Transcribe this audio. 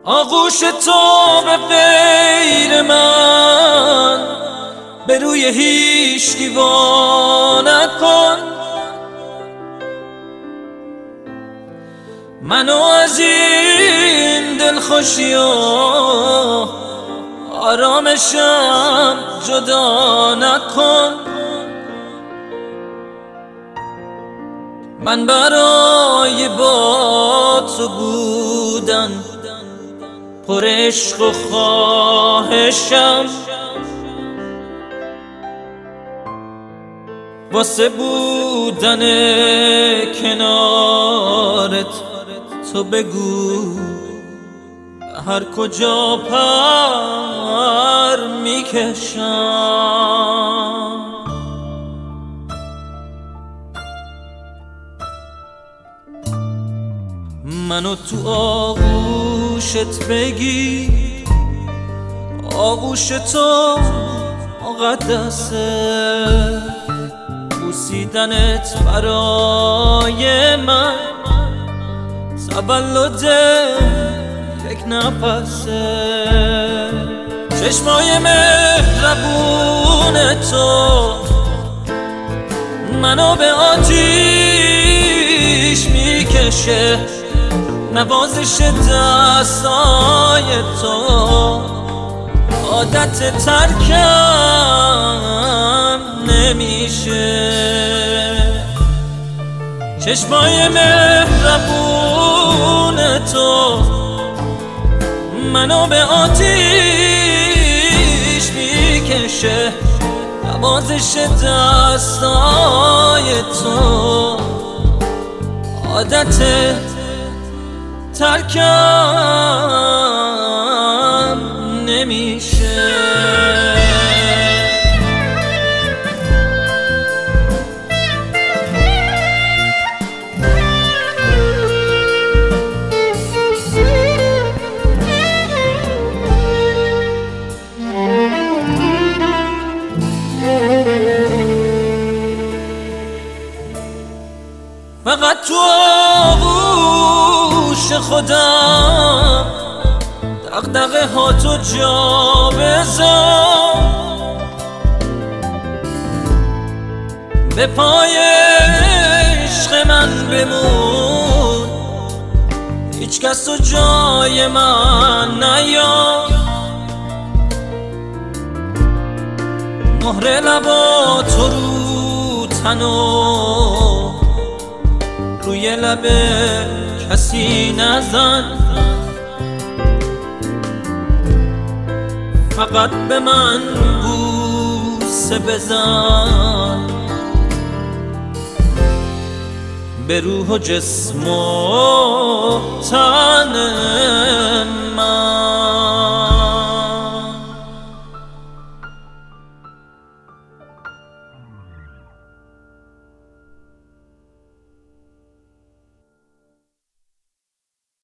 آغوش تو به غیر من به روی هیچکی وا نکن. منو از این دلخوشی و آرامشم جدا نکن. من برای با تو بودن پر عشق و خواهشم، واسه بودن کنارت تو بگو هر کجا پر میکشم. منو تو آغوشت بگیر، آغوش تو مقدسه، بوسیدنت برای من تولد یک نفسه. چشمای مهربون تو منو به آتیش میکشه، نوازش دستای تو عادت ترکم نمیشه. چشمای مهربون تو منو به آتیش میکشه، نوازش دستای تو عادت ترکم نمیشه. فقط تو آغوش خودم دغدغه ها تو جا بذار، به پای عشق من بمون، هیچ کس تو جای من نیار. مهر لباتو رو تنو روی لب کسی نزن، فقط به من بوسه بزن، به روح و جسم و تن